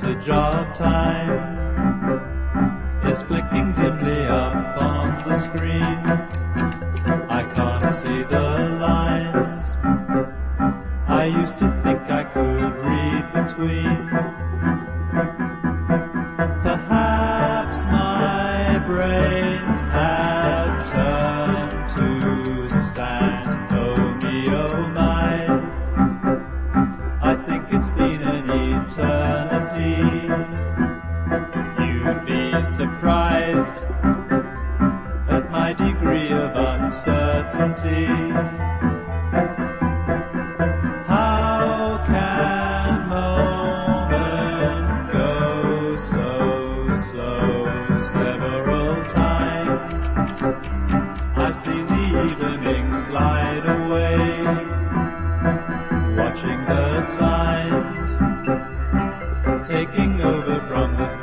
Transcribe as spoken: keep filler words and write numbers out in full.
passage of time is flicking dimly up on the screen. I can't see the lines I used to think I could read between. Perhaps my brains have turned to sand. Oh me, oh my, I think it's been an eternity. You'd be surprised at my degree of uncertainty. How can moments go so slow? Several times I've seen the evening slide away, watching the signs taking over from the